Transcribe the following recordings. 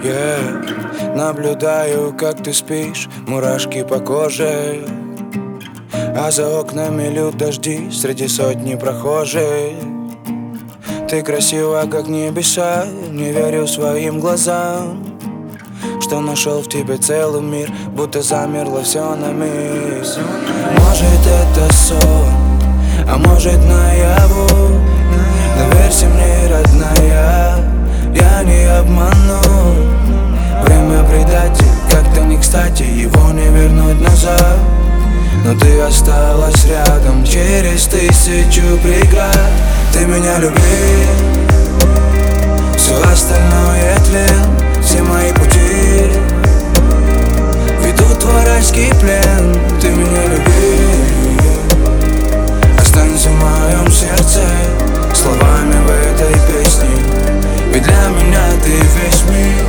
Наблюдаю, как ты спишь, мурашки по коже, а за окнами льют дожди среди сотни прохожих. Ты красива, как небеса, не верю своим глазам, что нашел в тебе целый мир, будто замерло все на миг. Может, это сон, а может, наяву. Доверься мне, родная, я не обману. Время предатель, как-то не кстати, его не вернуть назад. Но ты осталась рядом через тысячу преград. Ты меня люби, все остальное тлен. Все мои пути ведут в райский плен. Ты меня люби, останься в моем сердце словами в этой песне, ведь для меня ты весь мир.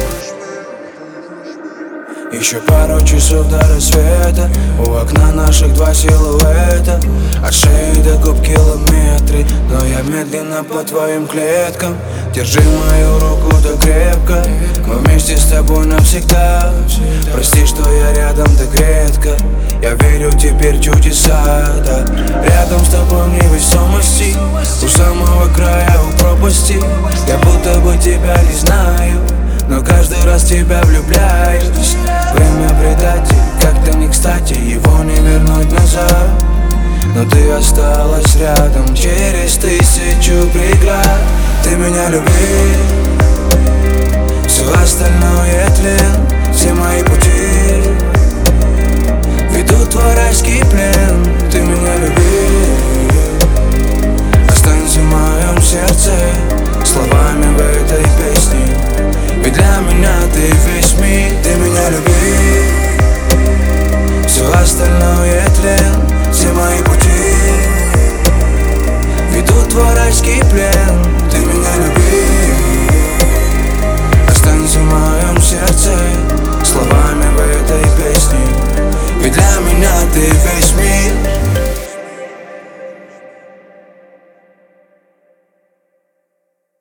Еще пару часов до рассвета, у окна наших два силуэта, от шеи до губ километры, но я медленно по твоим клеткам. Держи мою руку да крепко, мы вместе с тобой навсегда. Прости, что я рядом так редко, я верю теперь в чудеса, да. Рядом с тобой в невесомости, у самого края, у пропасти. Я будто бы тебя не знаю, но каждый раз тебя влюбляюсь. Время предатель, как-то не кстати, его не вернуть назад. Но ты осталась рядом через тысячу преград. Ты меня люби, все остальное тлен. Все мои пути ведут в райский плен. Ты меня люби, останься в моем сердце словами в этой песне, ведь для меня ты весь мир. Ты меня люби, все остальное тлен. Все мои пути ведут в райский плен.